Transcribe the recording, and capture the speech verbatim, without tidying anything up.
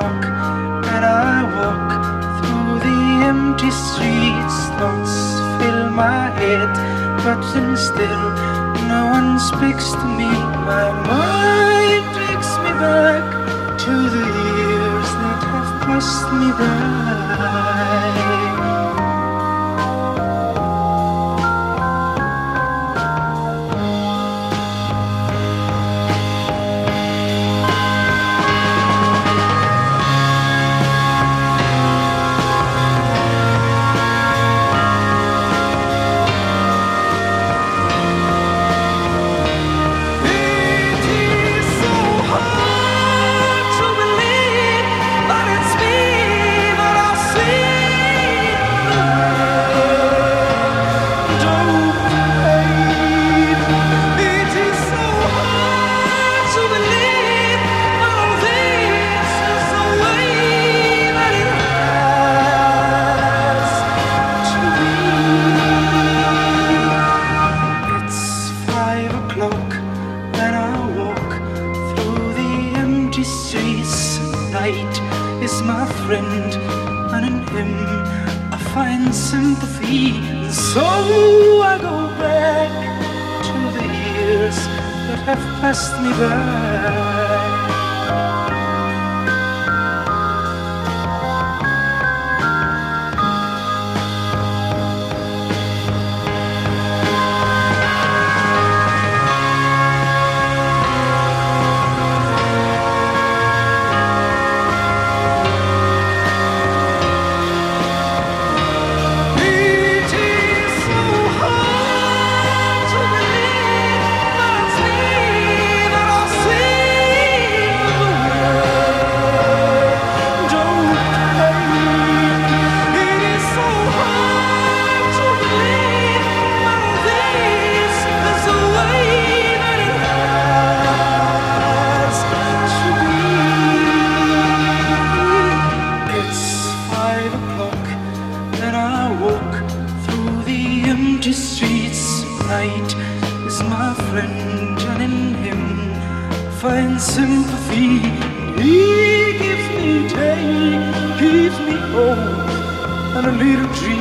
clock and I walk through the empty streets. Thoughts fill my head, but then still no one speaks to me. My mind takes me back to the years that have passed me by. Streets, night is my friend, and in him I find sympathy. And so I go back to the years that have passed me by. Streets, night is my friend, and in him I find sympathy. He gives me day, gives me hope, and a little dream.